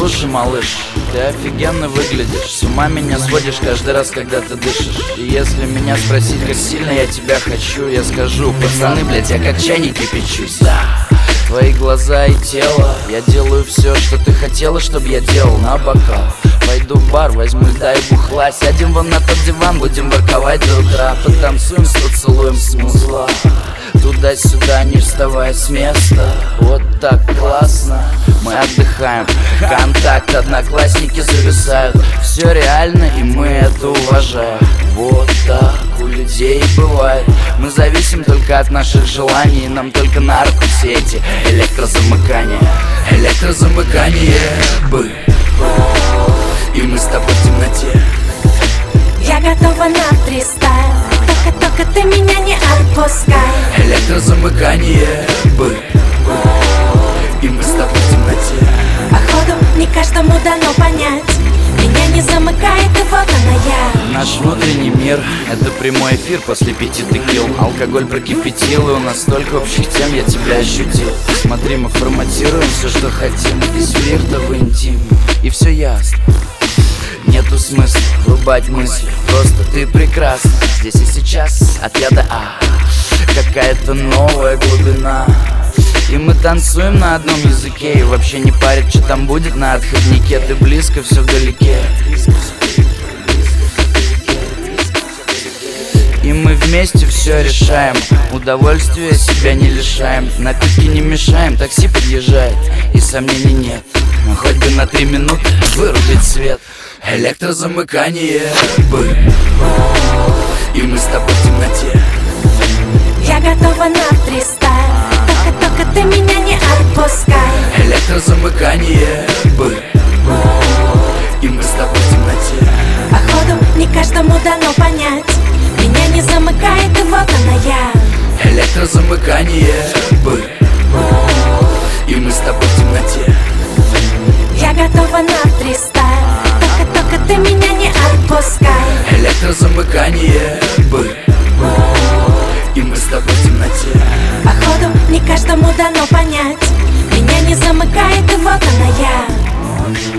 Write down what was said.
Слушай, малыш, ты офигенно выглядишь. С ума меня сводишь каждый раз, когда ты дышишь. И если меня спросить, как сильно я тебя хочу, я скажу: пацаны, блядь, я как чайник кипячусь. Да, твои глаза и тело. Я делаю все, что ты хотела, чтобы я делал на бокал. Пойду в бар, возьму льда и бухла. Сядем вон на тот диван, будем ворковать до утра. Потанцуем, поцелуем с музла. Туда-сюда, не вставая с места. Вот так классно, мы отдыхаем. Контакт, одноклассники зависают. Все реально, и мы это уважаем. Вот так у людей бывает. Мы зависим только от наших желаний. Нам только на руку все эти электрозамыкания. Электрозамыкание бы. И мы с тобой в темноте. Я готова на фристайл. Только ты меня не отпускай. Электрозамыкание бы. И мы с тобой в темноте. Походу, не каждому дано понять. Меня не замыкает, и вот она я. Наш внутренний мир — это прямой эфир после 5 текил. Алкоголь прокипятил, и у нас столько общих тем, я тебя ощутил. Смотри, мы форматируем все, что хотим. Из флирта в интим, и все ясно. Нету смысла врубать мысли. Просто ты прекрасна. Здесь и сейчас, от Я до А. Какая-то новая глубина. И мы танцуем на одном языке. И вообще не парит, что там будет на отходнике. Ты близко, все вдалеке. И мы вместе все решаем. Удовольствия себя не лишаем. Напитки не мешаем, такси подъезжает. И сомнений нет, но хоть бы на 3 минуты вырубить свет. Электрозамыкание бы. И мы с тобой в темноте. Я готова на фристайл. Только ты меня не отпускай. Электрозамыкание бы. И мы с тобой в темноте. Походу, не каждому дано понять. Меня не замыкает, и вот она я. Электрозамыкание бы. И мы с тобой в темноте. Я готова на фристайл. Только ты меня не отпускай. Электрозамыкание бы. И мы с тобой в темноте. Походу, не каждому дано понять. Меня не замыкает, и вот она я.